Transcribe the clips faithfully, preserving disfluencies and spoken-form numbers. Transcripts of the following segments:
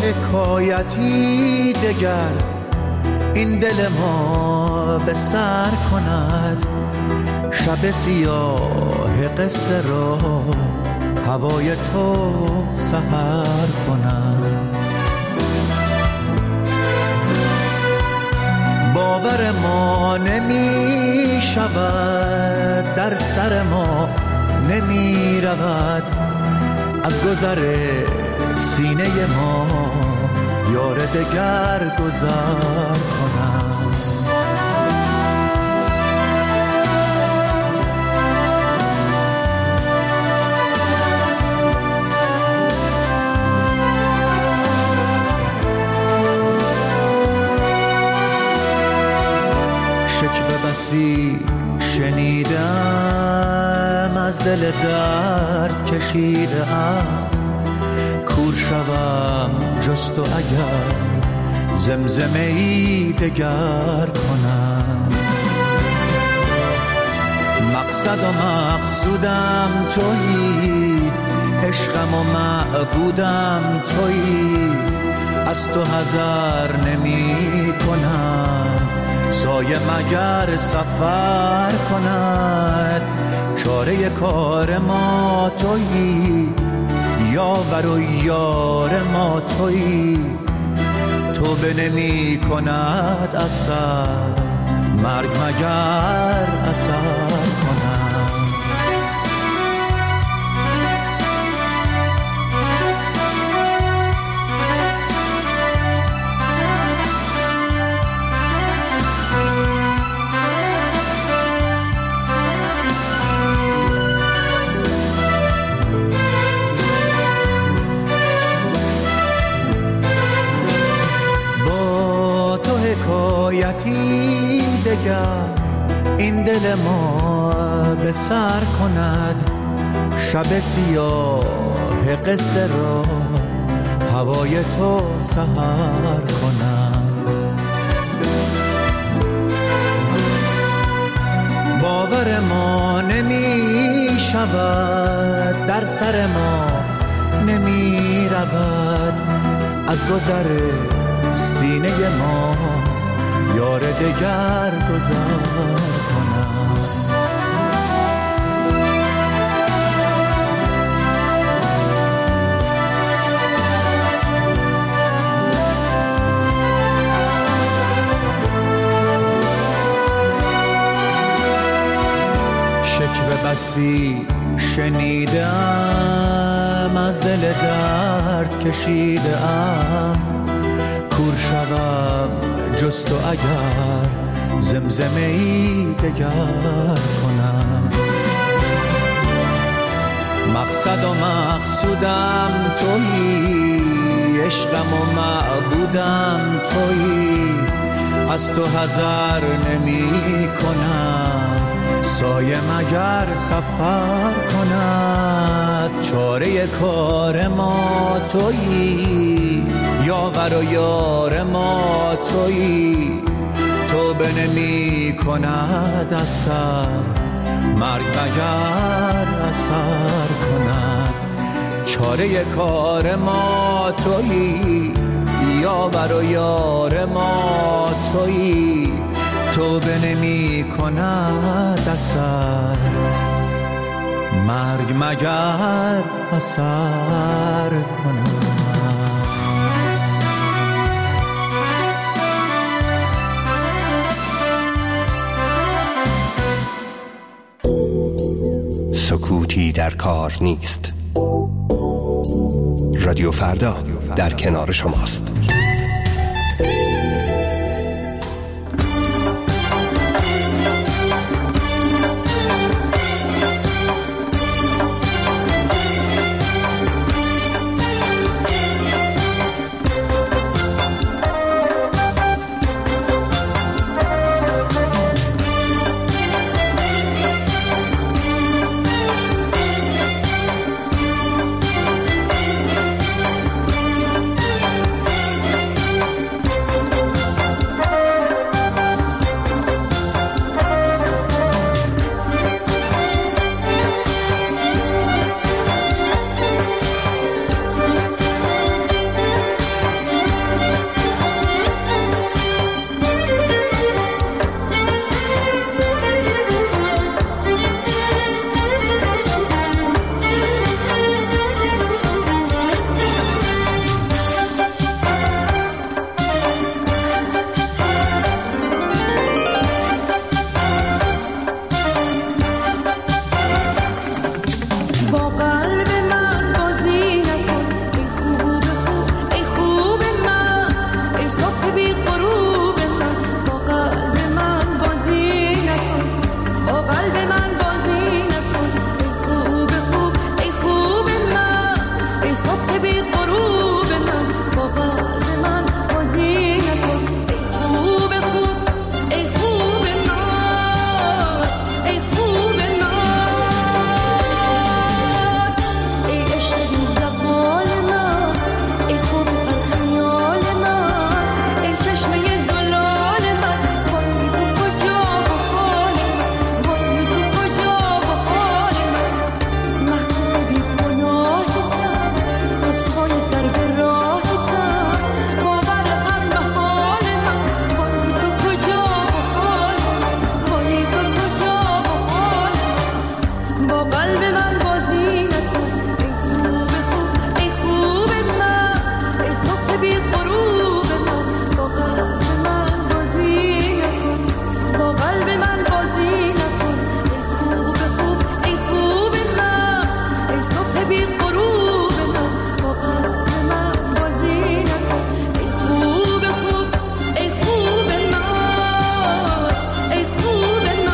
حکایتی دگر این دل ما به سر کند، شب سیاه قصه را هوای تو سحر کند. باور ما نمی شود، در سر ما نمی رود، از گذر سینه ما یار دگر گذر کند. شکوه بسی شنیدم، از دل درد کشیدم، کور شوم جست و اگر زمزمه ای دگر کنم. مقصد و مقصودم تویی، عشقم و معبودم تویی، از تو حذر نمی کنم، سایه مگر سفر کند. چاره کار ما تویی، یاور و یار ما تویی، تو به نمی کند اثر، مرگ مگر اثر کند. حکایتی دگر این دل ما به سر کند، شب سیاه قصه را هوای تو سحر کند. باور ما نمی شود، در سر ما نمی رود، از گذر سینه ما یار دگر گذر کنم. شکوه بسی شنیدم، از دل درد کشیدم، کور شوم جست و اگر زمزمه ای دگر کنم. مقصد و مقصودم تویی، عشقم و معبودم تویی، از تو حذر نمی کنم، سایه مگر سفر کند. چاره کار ما تویی، یاور و یار ما تویی، تو به نمی کند اثر، مرگ مگر اثر کند. چاره کار ما تویی، یاور و یار ما تویی، تو به نمی کند اثر، مرگ مگر اثر کند. سکوتی در کار نیست. رادیو فردا در کنار شماست. صبح بی غروب من با قلب من بازی نکن. ای خوب خوب ای خوب من، ای خوب من، ای عشق بی زوال من، ای خوب پر خیال من، ای چشمه زلال من، وای تو کجا و حال من، وای تو کجا و حال من. محبوب بی گناهتم، رسوای سر به راهتم، باور هم به حال من، وای تو کجا و حال من، وای تو کجا و حال من. با قلب من بازی نکن. ای خوب خوب ای خوب من، ای صبح بی غروب من، با قلب من بازی نکن. با قلب من بازی نکن. ای خوب خوب ای خوب من، ای صبح بی غروب من، با قلب من بازی نکن. ای خوب خوب ای خوب من، ای خوب من.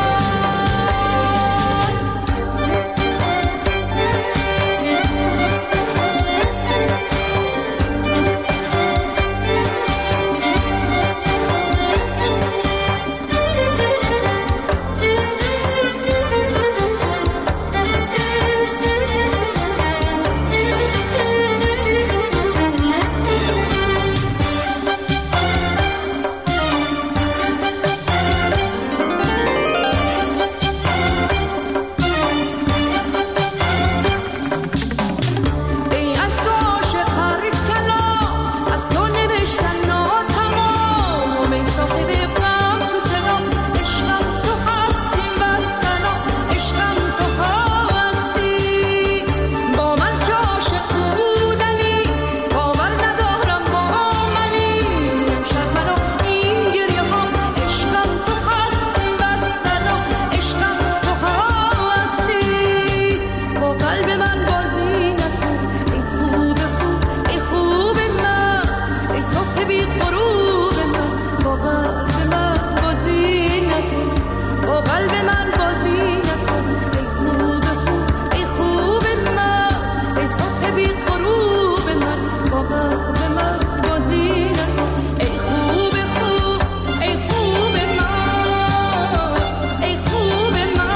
ای از تو عاشق هر کلام، از تو نوشتن ناتمام، ای صاحب غم تو سلام، عشقم تو هستی بس سلام، عشقم تو هستی. با من چه عاشق بودنی، باور ندارم با منی، امشب منو این گریه ها، عشقم تو هستی بس سلام، عشقم تو هستی. با قلب من بازی نکن. ای خوب خوب ای خوب من، ای صبح بی غروب من، با قلب من بازی نکن. با قلب من بازی نکن. ای خوب خوب ای خوب من، ای صبح بی غروب من، با قلب من بازی نکن. ای خوب خوب ای خوب من، ای خوب من.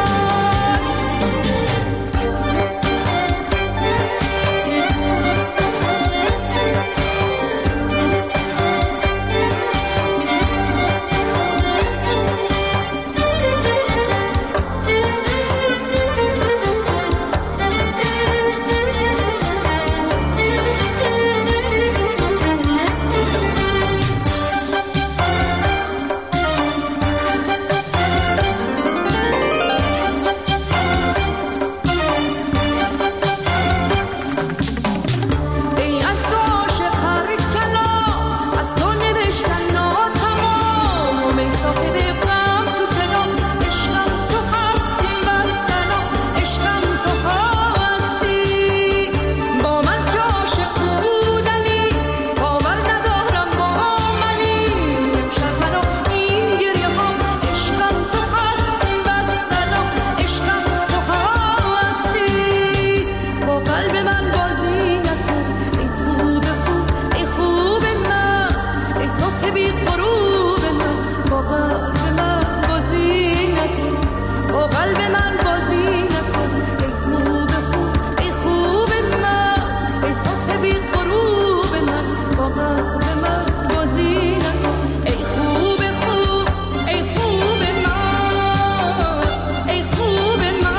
ای از تو عاشق هر کلام، از تو نوشتن ناتمام، ای صاحب غم تو سلام، عشقم تو هستی بس سلام، عشقم تو هستی. با من چه عاشق بودنی، باور ندارم با منی، امشب منو این گریه ها، عشقم تو هستی بس سلام، عشقم تو هستی. با قلب من بازی نکن. ای خوب خوب ای خوب من، ای صبح بی غروب من، با قلب من بازی نکن. با قلب من بازی نکن. ای خوب خوب ای خوب من، ای صبح بی غروب من، با قلب من بازی نکن. ای خوب خوب ای خوب من، ای خوب من.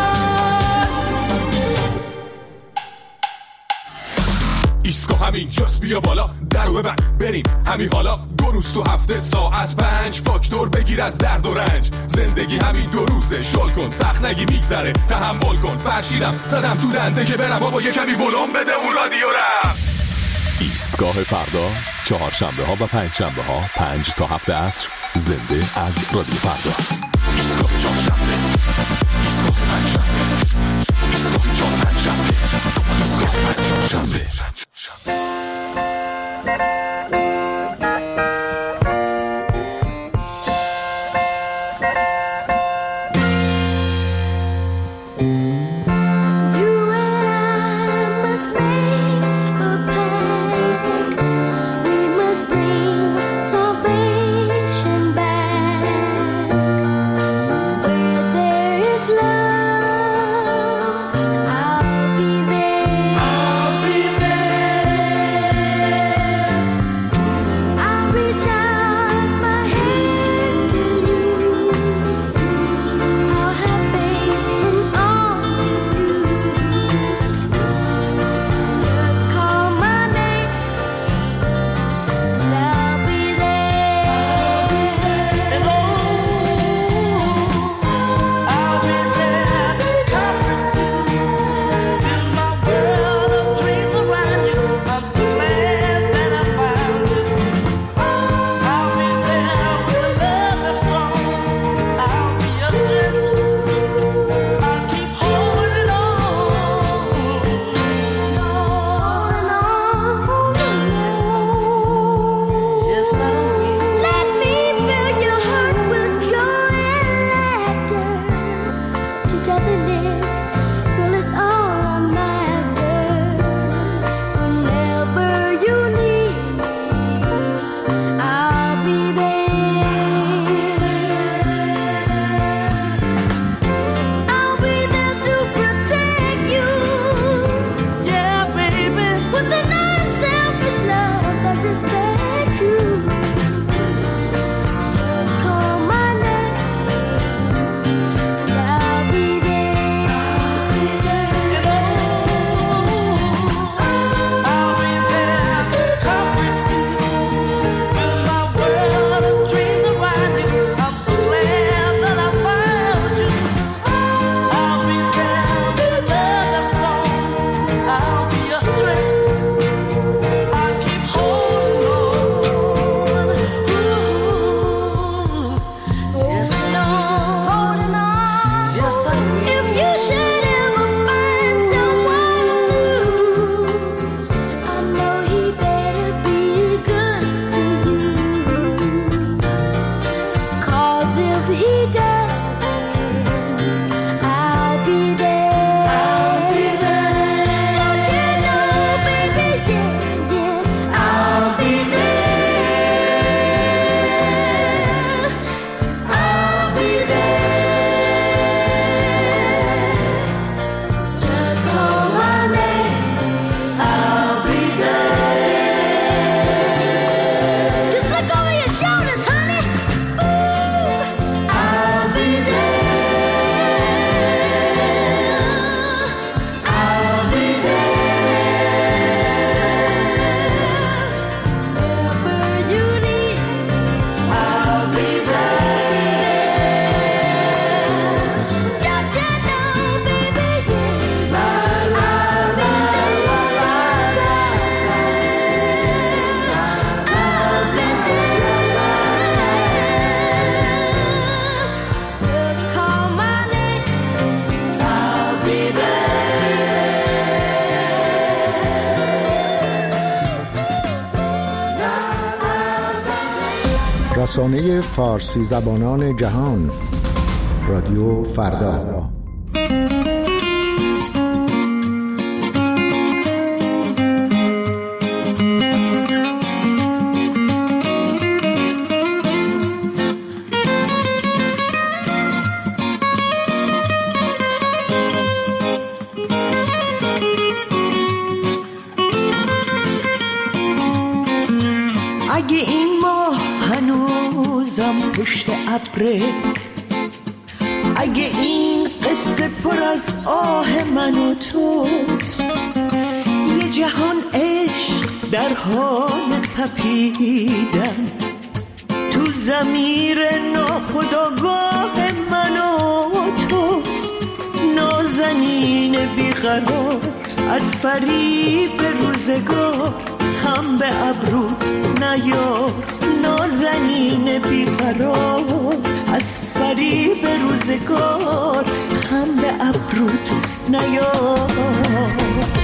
ایسکو همین جاست، بیا بالا درو ببند بریم همین حالا. دو روز تو هفته ساعت پنج، فاکتور بگیر از درد و رنج. زندگی همین دو روزه، شل کن سخت نگی میگذره، تحمل کن. فرشیدم زدم تو دنده که برم بابا یه کمی ولوم بده اون رادیو رم. ایستگاه فردا، چهارشنبه ها و پنج شنبه ها پنج تا هفت عصر، زنده از رادیو فردا. ایستگاه چهارشنبه، ایستگاه پنجشنبه، ایستگاه چهار پنجشنبه، ایستگاه پنجشنبه. You and I must make رسانه فارسی زبانان جهان، رادیو فردا. اگه این ماه هنوزم پشت ابره، اگه این قصه پر از آه من و توست، یه جهان عشق در حال تپیدن تو ضمیر ناخودآگاه من و توست. نازنین بیقرار از فریب روزگار، خم به ابرو نیار. نازنین بیقرار از فریب روزگار، خم به ابروت نیار.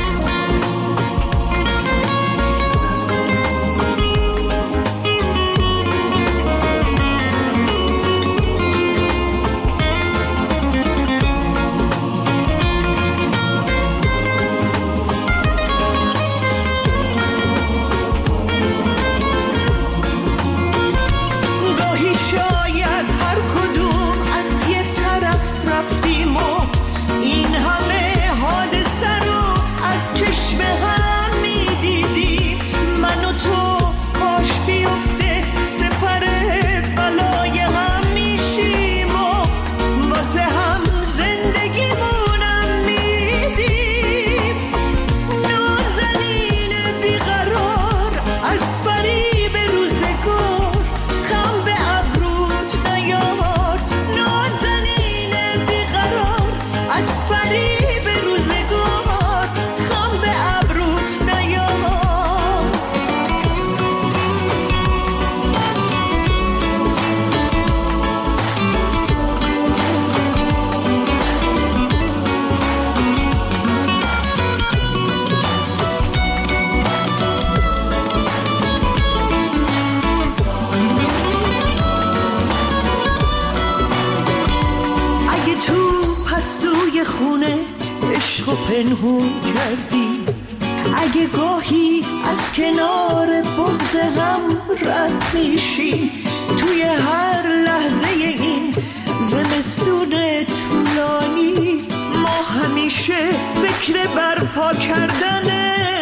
پنهون کردی، اگه گاهی از کنار بغض هم رد میشی، توی هر لحظه این زمستون طولانی ما همیشه فکر برپا کردن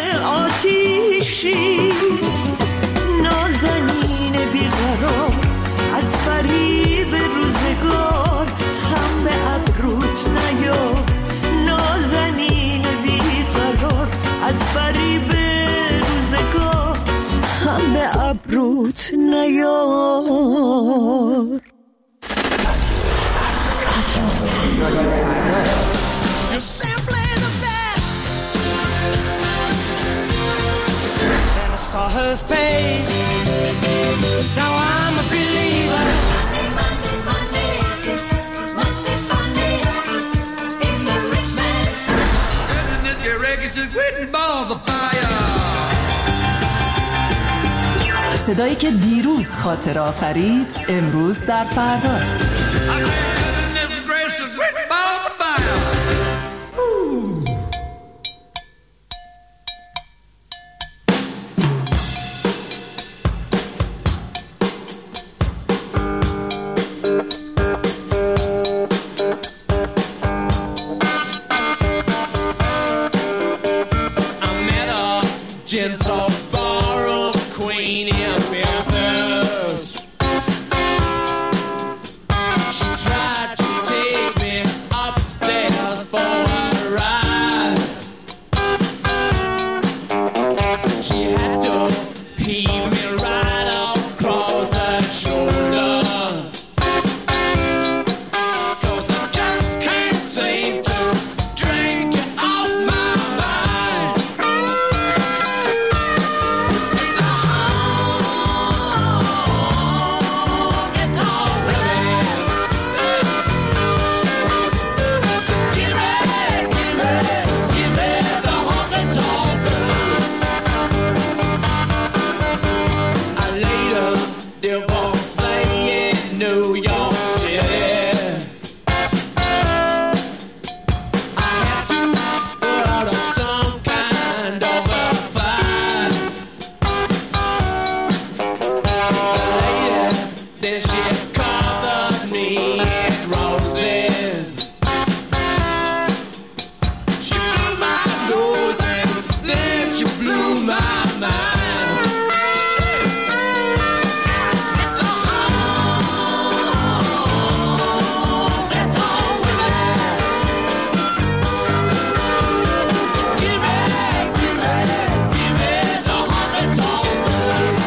آتیشی. نازنین بیقرار از فریب روزگار، خم به ابروت نیار. نازنین بیقرار از فریب روزگار، خم به ابروت نیار. You're simply the best. Then I saw her face. Now I'm a believer. Monday, Monday, Monday, must be funny in the rich man's world. And this reggae is written balls of fire. صدایی که دیروز خاطر آفرید امروز در فرداست. my mind. It's a home that's all right. Give me, give me, give me the home that's all right.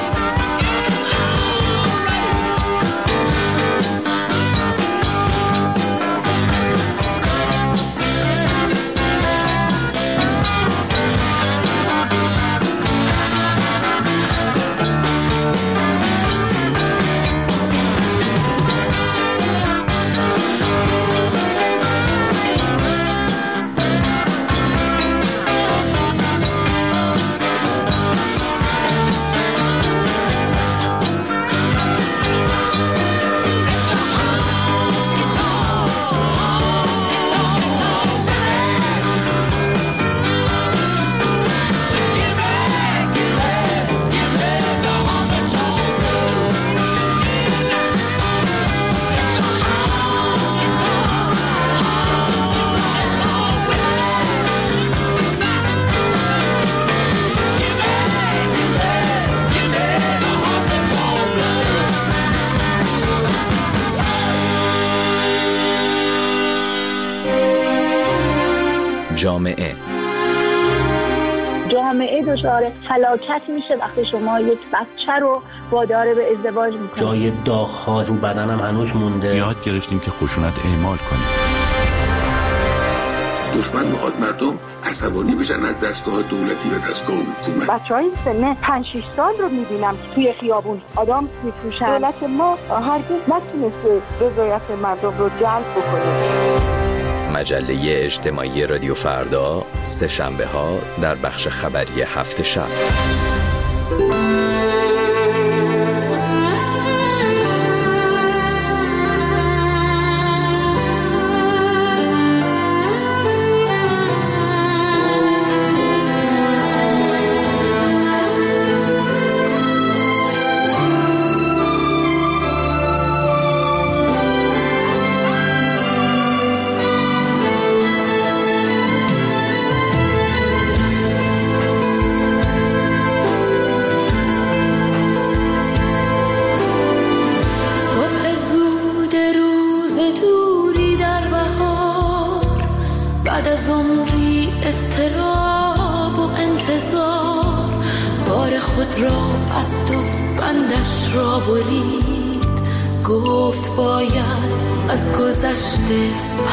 جامعه جامعه دچار هلاکت میشه وقتی شما یک بچه رو وادار به ازدواج میکنید. جای داغ‌ها رو بدنم هنوز مونده. یاد گرفتیم که خشونت اعمال کنیم. دشمن میخواد مردم عصبانی بشن از دستگاه دولتی و دستگاه حکومت. بچه‌های سن پنج شش سال رو میبینم که توی خیابون آدم میفروشن. دولت ما هرگز نتونسته رضایت مردم رو جلب بکنه. مجله اجتماعی رادیو فردا سه شنبه ها در بخش خبری هفت شب. استراب و انتظار بار خود را بست و بندش را برید. گفت باید از گذشته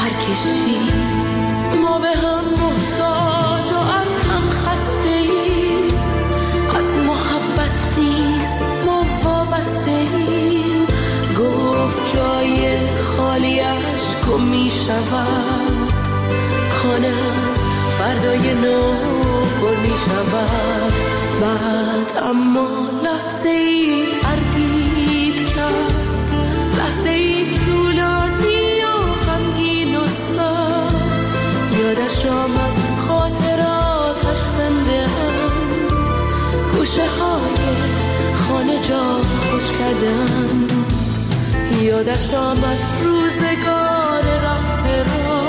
پرکشید. ما به هم محتاج و از هم خسته ایم. از محبت نیست ما وابسته ایم. گفت جای خالیش گم می شود. خانه از فردای نو پر می شود. بعد اما لحظه ای تردید کرد. لحظه ای طولانی و غمگین و سرد. یادش آمد خاطراتش زنده هم. گوشه های خانه جا خوش کردن. یادش آمد روزگار رفته را.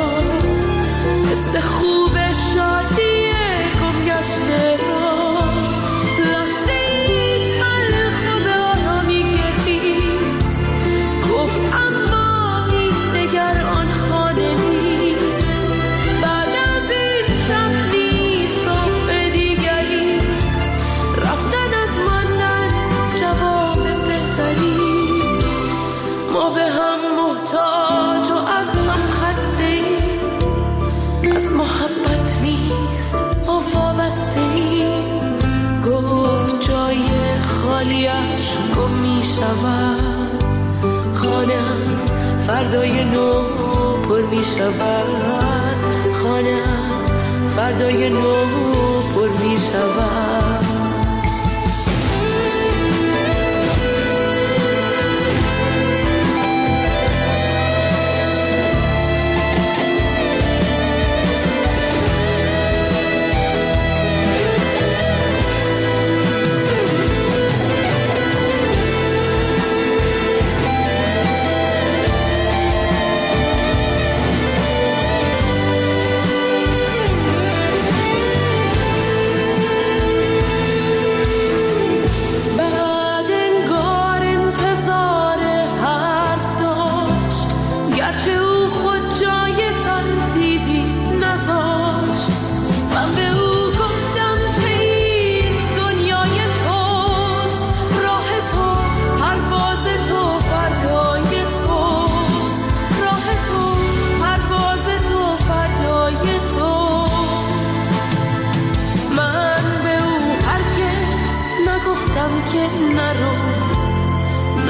حس خوب شادی گم گشته را. لحظه ای تلخ و به آرامی گریست. گفت اما این دگر آن خانه نیست. بعد از این شب نیست صبح دیگریست. رفتن از ماندن جواب بهتریست. ما به هم محتاج و از هم خسته ایم. از محبت نیست ما وابسته ایم. گفت جای خالیش گم می شود. خانه از فردای نو پر می شود. خانه از فردای نو پر می شود.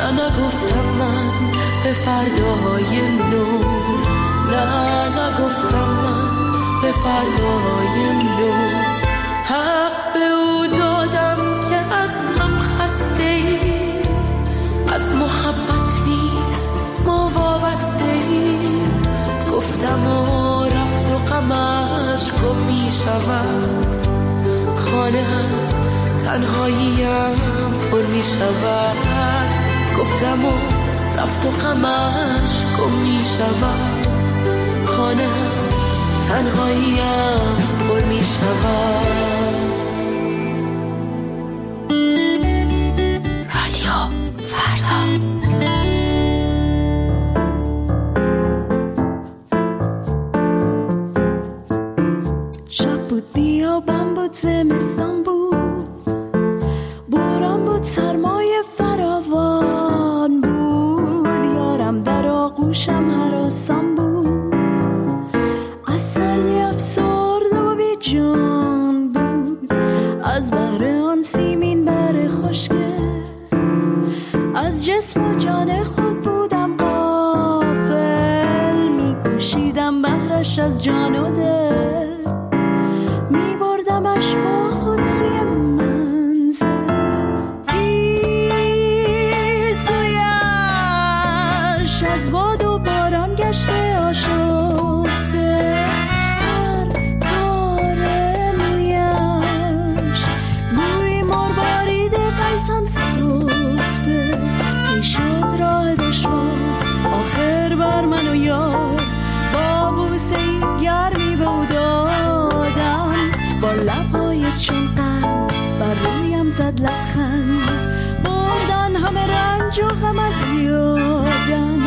نگفتم من به فرداهای نو، نه نگفتم من به فرداهای نو. حق به او دادم که از هم خسته ایم، از محبت نیست ما وابسته ایم. گفتم و رفت و غمش گم می شود، خانه از تنهاییم پر می شود. گفتم و رفت و غمش گم می شود، خانه از تنهاییم پر می شود. رادیو فردا. شب بود، بیابان بود، زمستان بود، باران بود، سرمایه فراوان بود. یارم در آغوشم هراسان بود، از سردی افسرده و بی جان بود. از بحر آن سیمین بر خشکه، از جسم و جان خود بودم غافل. می کوشیدم بهرش از جان و دل، می بردمش با خود سوی منزل. گیسویش از باد و باران گشته آشفته، هر تار مویش گوی مروارید غلطان سفته. تی شد راه دشوار آخر بر من و یار، با بوسه‌ای گرمی به او دادم. با لب‌های چون قند بر رویم زد لبخند، بردن همه رنج و غم از یادم.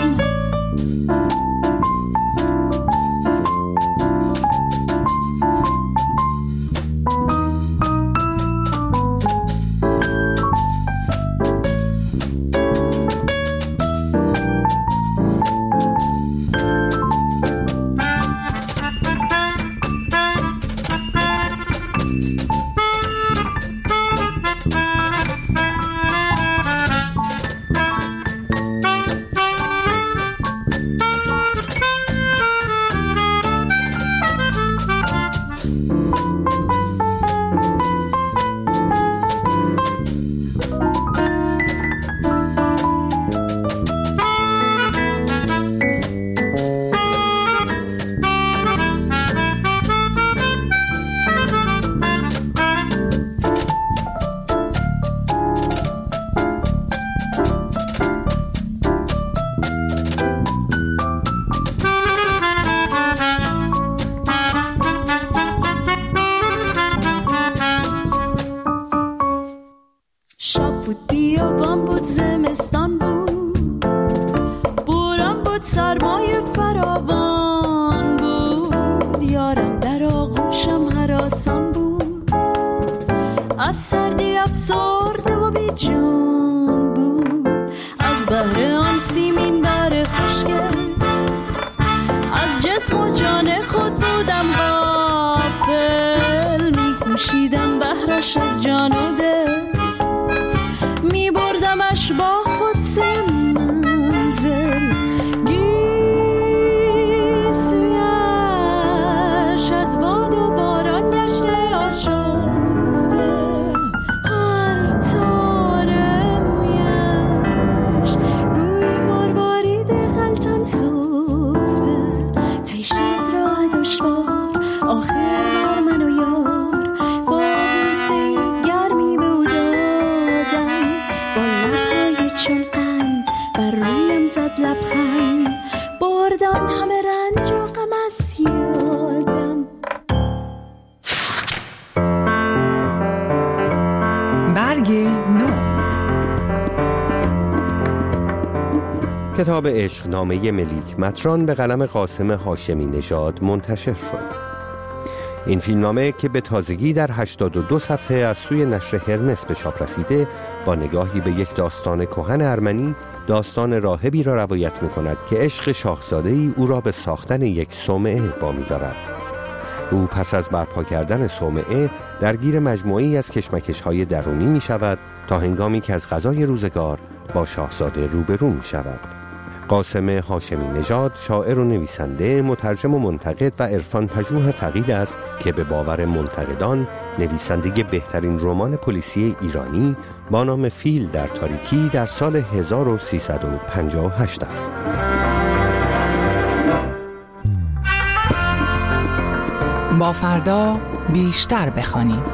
کتاب عشقنامه ملیک مطران به قلم قاسم هاشمی نژاد منتشر شد. این فیلمنامه که به تازگی در هشتاد و دو صفحه از سوی نشر هرمس به چاپ رسیده، با نگاهی به یک داستان کهن ارمنی، داستان راهبی را روایت می‌کند که عشق شاهزاده‌ای او را به ساختن یک صومعه وامی دارد. او پس از برپا کردن صومعه درگیر مجموعه‌ای از کشمکش‌های درونی می‌شود تا هنگامی که از قضای روزگار با شاهزاده روبرو می شود. قاسم هاشمی نژاد شاعر و نویسنده، مترجم و منتقد و عرفان پژوه فقید است که به باور منتقدان نویسنده بهترین رمان پلیسی ایرانی با نام فیل در تاریکی در سال هزار و سیصد و پنجاه و هشت است. با فردا بیشتر بخوانیم.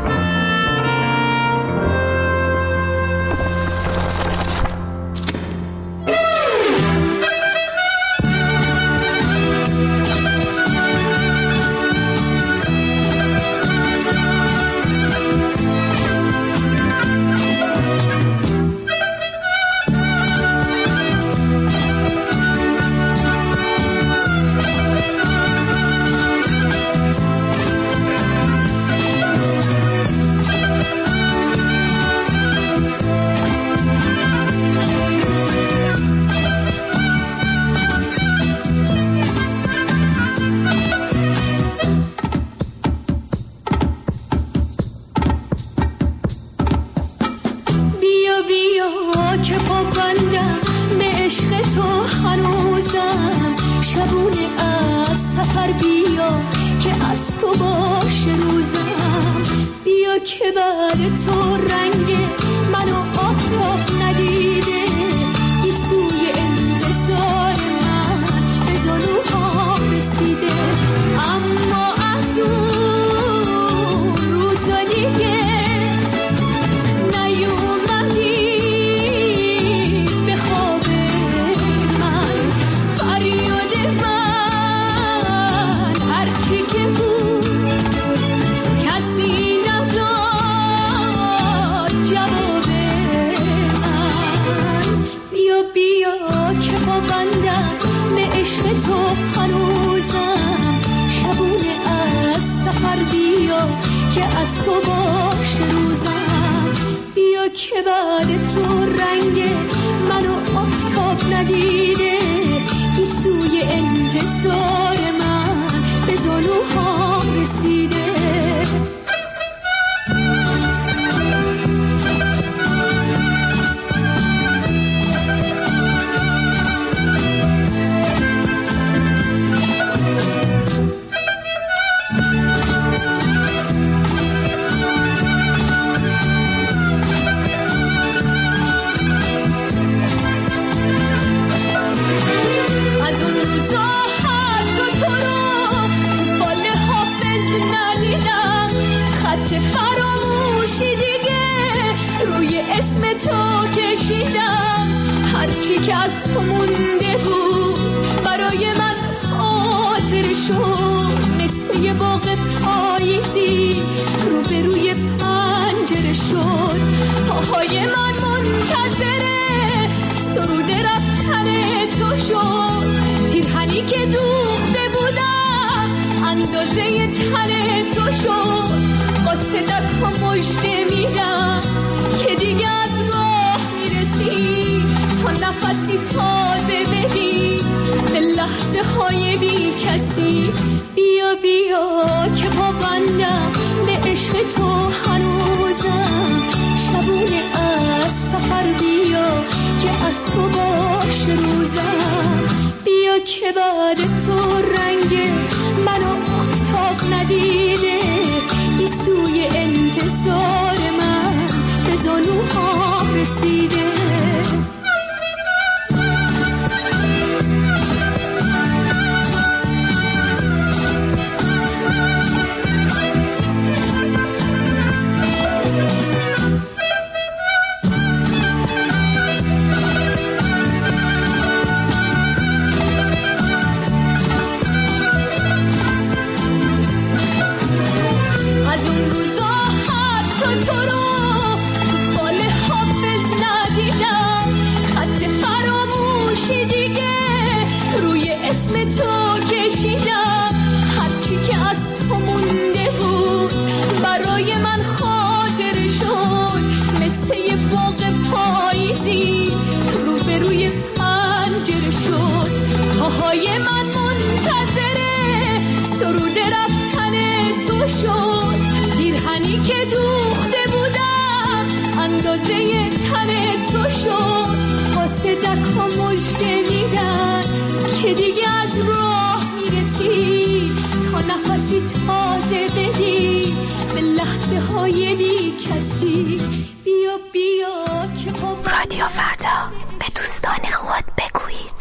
اندازه تن تو شد صدک ها مژده میدن که دیگه از راه میرسی تا نفسی تازه بدی به لحظه های بی کسی. بیا بیا که با رادیو فردا به دوستان خود بگویید.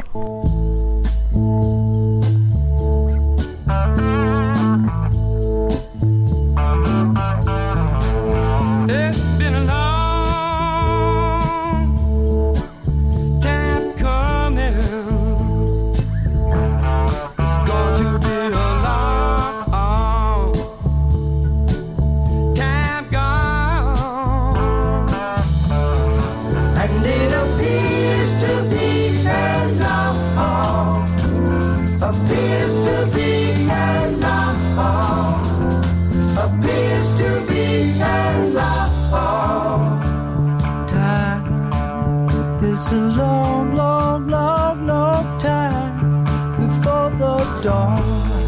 It's a long, long, long, long time before the dawn.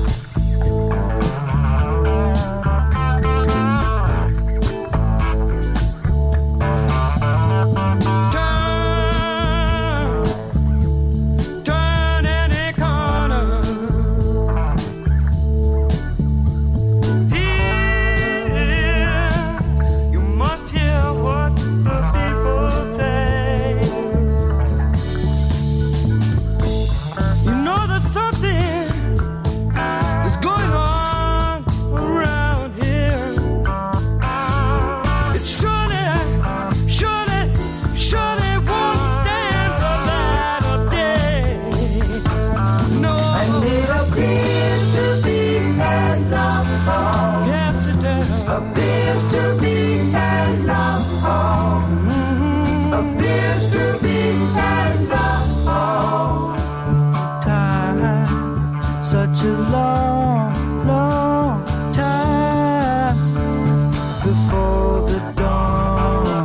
Such a long, long time before the dawn.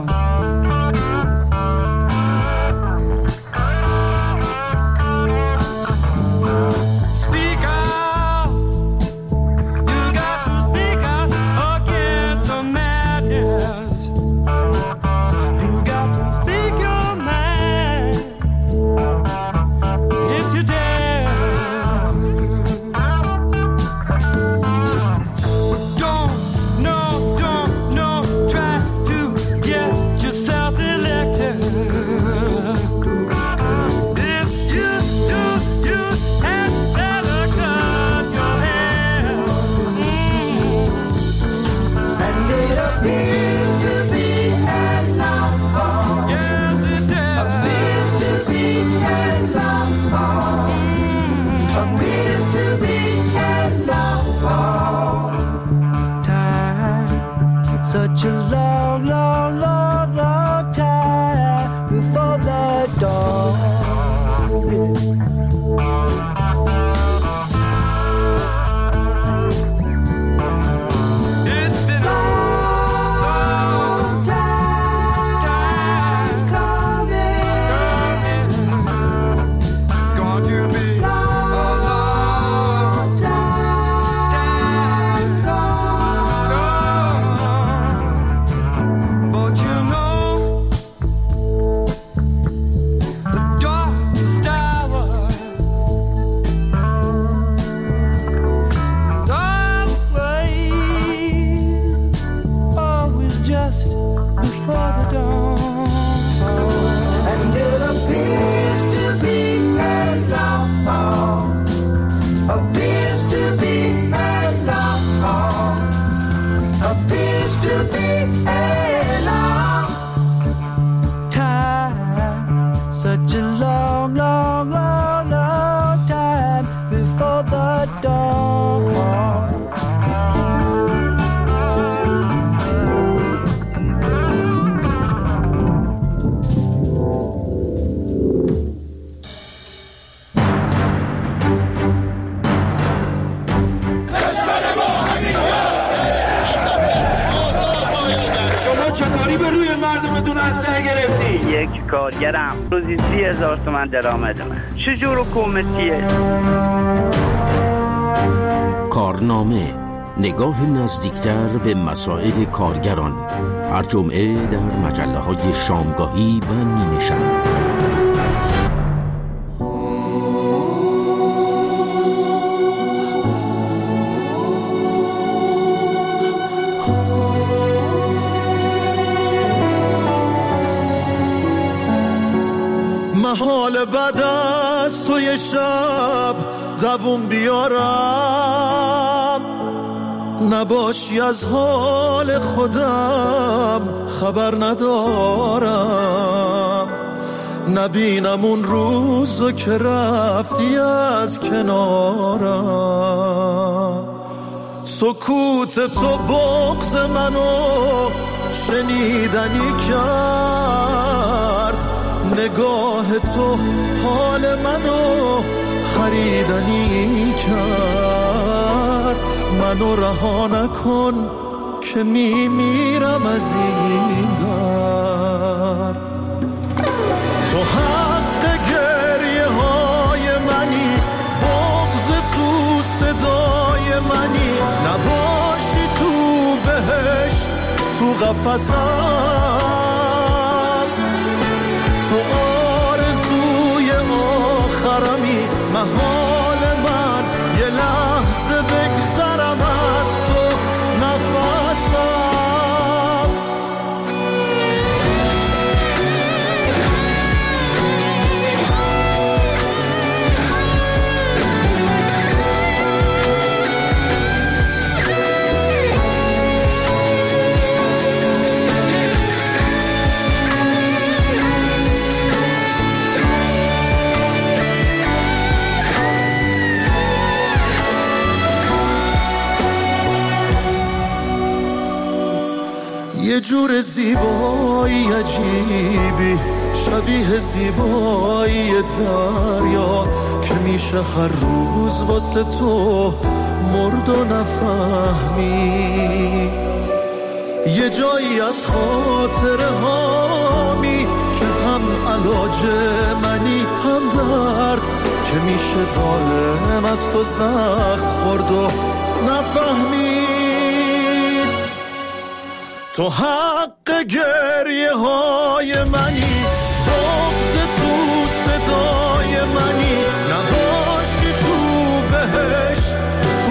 Speak out, you got to speak out against the madness. You got to speak your mind if you dare. Such a long, long, long, long time before the dawn. It's been a long time coming. It's going to be a long time coming. But you know, the darkest hour is always, always just before the dawn. And it appears to be a long, appears to be a long, appears to be a such a long, long, long, long time before the dawn. شما چطوری به روی مردمتون اسلحه گرفتی؟ یک کارگرم روزی سی هزار تومن درآمدمه. چجور حکومتیه؟ کارنامه، نگاه نزدیکتر به مسائل کارگران، هر جمعه در مجله های شامگاهی و نیمه شب. محال بعد از تو یه شب دووم بیارم، نباشی از حال خودم خبر ندارم، نبینم اون روزو که رفتی از کنارم. سکوت تو بغض منو شنیدنی کرد، نگاه تو حال منو خریدنی کرد. منو رها نکن که میمیرم از این درد. تو حق گریه های منی، بغض تو صدای منی، نباشی تو بهشت تو قفسم. تو آرزوی آخرمی، محال من یه لحظه بگذرم از تو نفسم. یه جور زیبایی عجیبی، شبیه زیبایی دریا، که میشه هر روز واسه تو مرد و نفهمید. یه جایی از خاطره هامی که هم علاج منی هم درد، که میشه دائم از تو زخم خورد و نفهمید. تو حق گریه های منی، بغض تو صدای منی، نباشی تو بهشت تو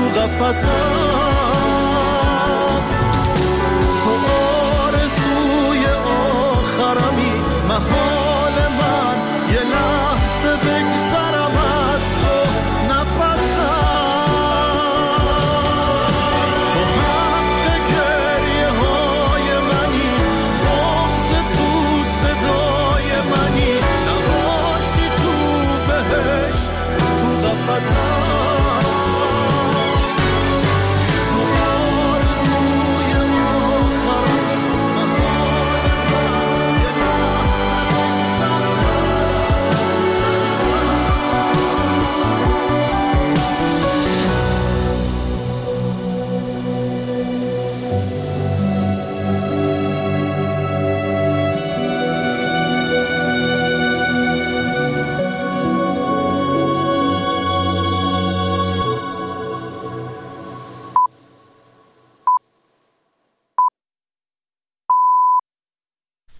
قفسم. تو آرزوی آخرمی، محال